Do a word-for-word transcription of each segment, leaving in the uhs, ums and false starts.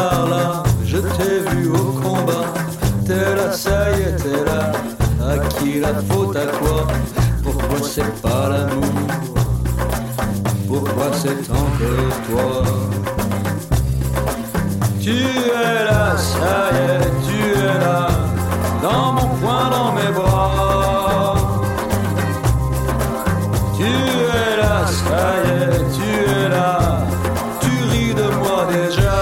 par là, je t'ai vu au combat. T'es là, ça y est, t'es là. À qui la faute, à quoi? Pourquoi c'est pas l'amour? Pourquoi c'est encore toi? Tu es là, ça y est, tu es là. Dans mon poing, dans mes bras. Tu es là, ça y est, tu es là. Tu ris de moi déjà.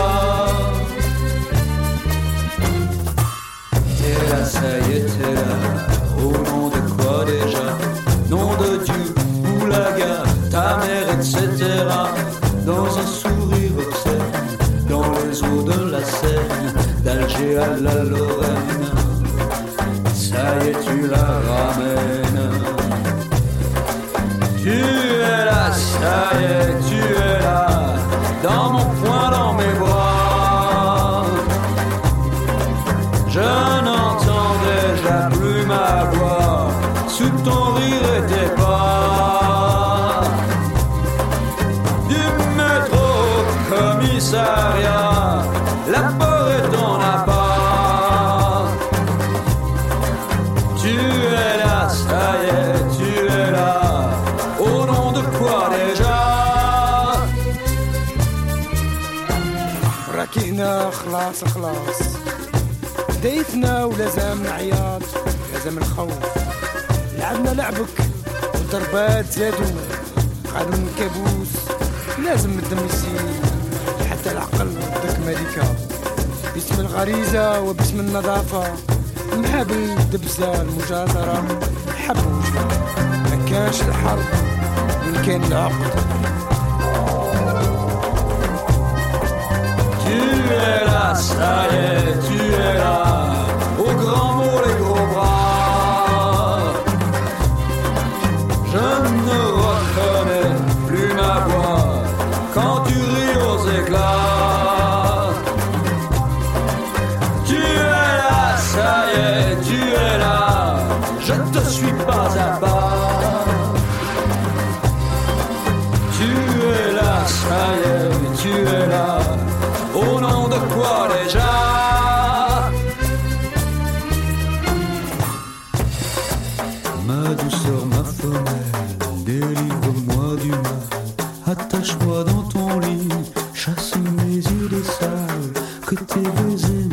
T'es là, ça y est, t'es là. Au nom de quoi déjà? Nom de Dieu ou la gare, ta mère, et cetera. Dans un sourire obscène, dans les eaux de la Seine, d'Alger à la Lorraine. Ça y est, tu la ramènes. Tu es là, ça y est, tu es là. Dans mon poing, dans mes bras. Je n'entends déjà plus ma voix. Sous ton rire et tes pas. Du métro au commissariat, la peur est ton appart. Tu es là, ça y est, tu es là. Au nom de quoi déjà? راكينا خلاص خلاص ديتنا ولازم عياط لازم الخوف لعبنا لعبك والضربات زادوا قالوا من كابوس لازم الدم يسيل حتى العقل ضدك ملكة باسم الغريزة وباسم النظافة نحب الدبزة المجازرة حبوا وجهه ما كانش الحرب وين كان العقد. Tu es là, ça y est, tu es là. Au grand mot, les gros bras. Je ne reconnais plus ma voix quand tu ris aux éclats. Tu es là, ça y est, tu es là. Je te suis pas à pas. Tu es là, ça y est, tu es là. Au nom de quoi déjà? Ma douceur, ma femelle, délivre-moi du mal. Attache-moi dans ton lit, chasse mes idées sales, que tes baisers